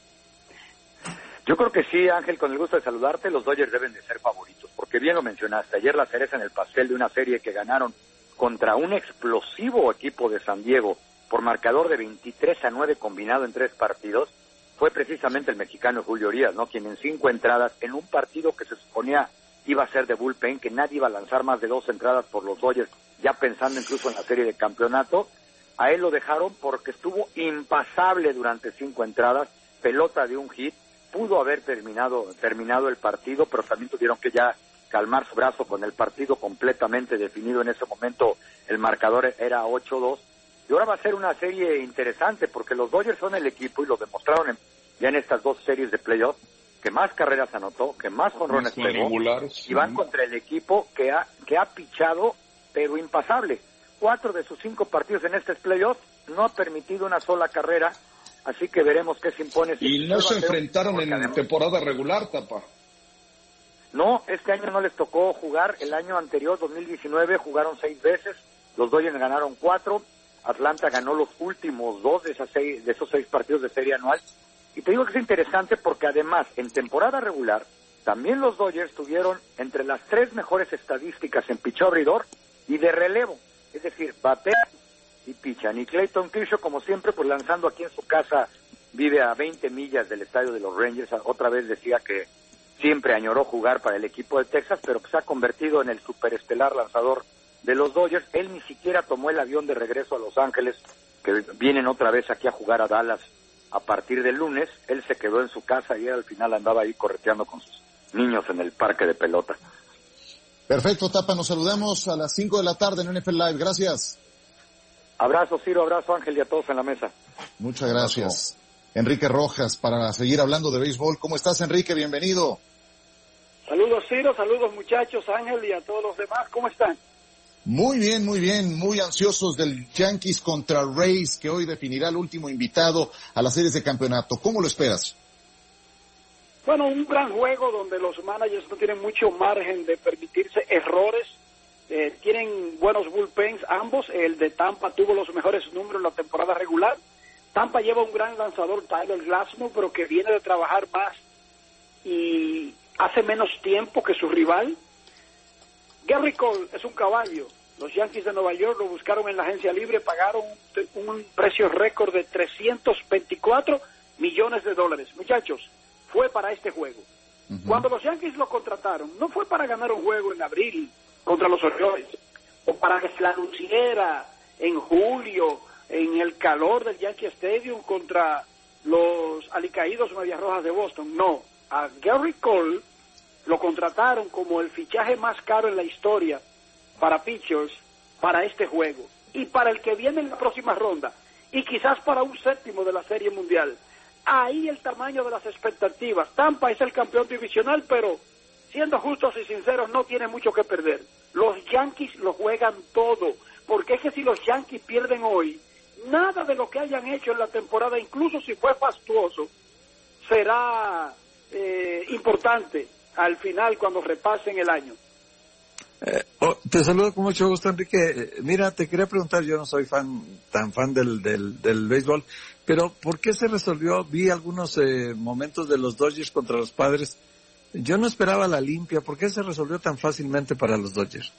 Yo creo que sí, Ángel, con el gusto de saludarte, los Dodgers deben de ser favoritos, porque bien lo mencionaste, ayer la cereza en el pastel de una serie que ganaron contra un explosivo equipo de San Diego por marcador de veintitrés a nueve combinado en tres partidos, fue precisamente el mexicano Julio Urias, ¿no? Quien en cinco entradas, en un partido que se suponía iba a ser de bullpen, que nadie iba a lanzar más de dos entradas por los Dodgers, ya pensando incluso en la serie de campeonato, a él lo dejaron porque estuvo impasable durante cinco entradas, pelota de un hit, pudo haber terminado terminado el partido, pero también tuvieron que ya calmar su brazo con el partido completamente definido. En ese momento el marcador era ocho dos, y ahora va a ser una serie interesante porque los Dodgers son el equipo, y lo demostraron en, ya en estas dos series de playoff, que más carreras anotó, que más jonrones pegó, y van contra el equipo que ha que ha pichado pero impasable. Cuatro de sus cinco partidos en este playoff no ha permitido una sola carrera, así que veremos qué se impone. Y no se enfrentaron en temporada regular, Tapa. No, este año no les tocó jugar. El año anterior, dos mil diecinueve, jugaron seis veces, los Dodgers ganaron cuatro, Atlanta ganó los últimos dos de, esas seis, de esos seis partidos de serie anual. Y te digo que es interesante porque además, en temporada regular, también los Dodgers tuvieron entre las tres mejores estadísticas en picheo abridor y de relevo. Es decir, batean y pichan. Y Clayton Kershaw, como siempre, pues lanzando aquí en su casa, vive a veinte millas del estadio de los Rangers. Otra vez decía que siempre añoró jugar para el equipo de Texas, pero que se ha convertido en el superestelar lanzador de los Dodgers. Él ni siquiera tomó el avión de regreso a Los Ángeles, que vienen otra vez aquí a jugar a Dallas a partir del lunes. Él se quedó en su casa y él al final andaba ahí correteando con sus niños en el parque de pelota. Perfecto, Tapa, nos saludamos a las cinco de la tarde en N F L Live. Gracias. Abrazo, Ciro, abrazo, Ángel, y a todos en la mesa. Muchas gracias. Abrazo. Enrique Rojas, para seguir hablando de béisbol. ¿Cómo estás, Enrique? Bienvenido. Saludos, Ciro, saludos, muchachos, Ángel, y a todos los demás. ¿Cómo están? Muy bien, muy bien, muy ansiosos del Yankees contra Rays, que hoy definirá el último invitado a las series de campeonato. ¿Cómo lo esperas? Bueno, un gran juego donde los managers no tienen mucho margen de permitirse errores. Eh, tienen buenos bullpens ambos. El de Tampa tuvo los mejores números en la temporada regular. Tampa lleva un gran lanzador, Tyler Glasnow, pero que viene de trabajar más y hace menos tiempo que su rival. Gary Cole es un caballo. Los Yankees de Nueva York lo buscaron en la agencia libre, pagaron un precio récord de trescientos veinticuatro millones de dólares. Muchachos, fue para este juego. Uh-huh. Cuando los Yankees lo contrataron, no fue para ganar un juego en abril contra los Orioles, o para que se la luciera en julio, en el calor del Yankee Stadium contra los alicaídos Medias Rojas de Boston. No, a Gary Cole lo contrataron como el fichaje más caro en la historia para pitchers para este juego y para el que viene en la próxima ronda y quizás para un séptimo de la Serie Mundial. Ahí el tamaño de las expectativas. Tampa es el campeón divisional, pero siendo justos y sinceros no tiene mucho que perder. Los Yankees lo juegan todo, porque es que si los Yankees pierden hoy, nada de lo que hayan hecho en la temporada, incluso si fue fastuoso, será eh, importante al final cuando repasen el año. Eh, oh, te saludo con mucho gusto, Enrique. Eh, mira, te quería preguntar, yo no soy fan tan fan del, del, del béisbol, pero ¿por qué se resolvió? Vi algunos eh, momentos de los Dodgers contra los Padres. Yo no esperaba la limpia. ¿Por qué se resolvió tan fácilmente para los Dodgers?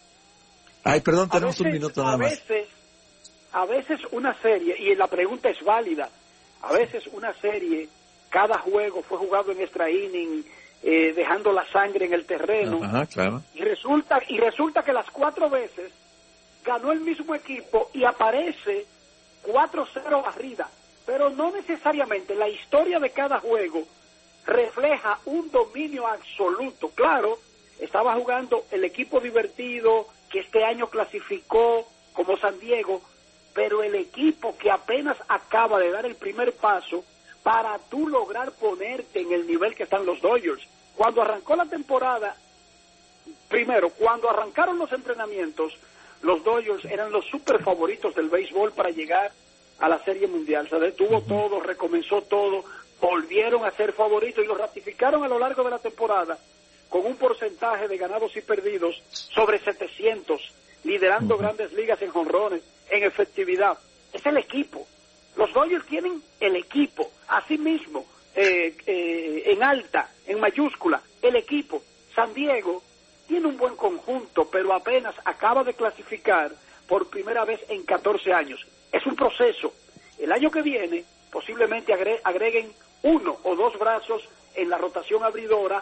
Ay, perdón, tenemos veces, un minuto nada a más. Veces, a veces una serie, y la pregunta es válida, a veces una serie, cada juego fue jugado en extra inning, Eh, dejando la sangre en el terreno. Ajá, claro. y resulta y resulta que las cuatro veces ganó el mismo equipo y aparece cuatro cero barrida, pero no necesariamente la historia de cada juego refleja un dominio absoluto. Claro, estaba jugando el equipo divertido que este año clasificó como San Diego, pero el equipo que apenas acaba de dar el primer paso para tú lograr ponerte en el nivel que están los Dodgers. Cuando arrancó la temporada, primero, cuando arrancaron los entrenamientos, los Dodgers eran los super favoritos del béisbol para llegar a la Serie Mundial. Se detuvo todo, recomenzó todo, volvieron a ser favoritos y lo ratificaron a lo largo de la temporada con un porcentaje de ganados y perdidos sobre setecientos, liderando uh-huh. grandes ligas en jonrones, en efectividad. Es el equipo. Los Dodgers tienen el equipo, asimismo, eh, eh, en alta, en mayúscula, el equipo. San Diego tiene un buen conjunto, pero apenas acaba de clasificar por primera vez en catorce años. Es un proceso. El año que viene, posiblemente agre- agreguen uno o dos brazos en la rotación abridora.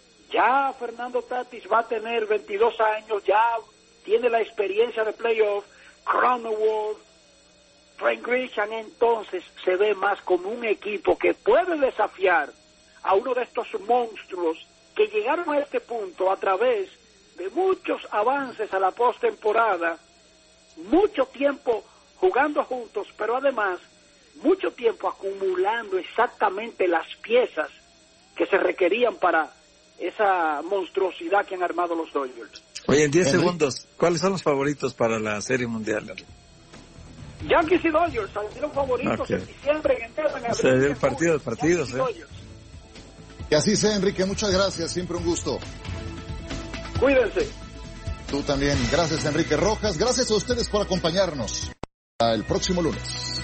Ya Fernando Tatis va a tener veintidós años, ya tiene la experiencia de playoff, Cronenworth, Frank Grisham, entonces se ve más como un equipo que puede desafiar a uno de estos monstruos que llegaron a este punto a través de muchos avances a la postemporada, mucho tiempo jugando juntos, pero además mucho tiempo acumulando exactamente las piezas que se requerían para esa monstruosidad que han armado los Dodgers. Oye, en diez segundos, ¿cuáles son los favoritos para la Serie Mundial? Yankees y Dodgers salieron favoritos okay. en diciembre, en enero, en abril. Se dio el partido de partidos, ¿eh? Que así sea, Enrique. Muchas gracias. Siempre un gusto. Cuídense. Tú también. Gracias, Enrique Rojas. Gracias a ustedes por acompañarnos. Hasta el próximo lunes.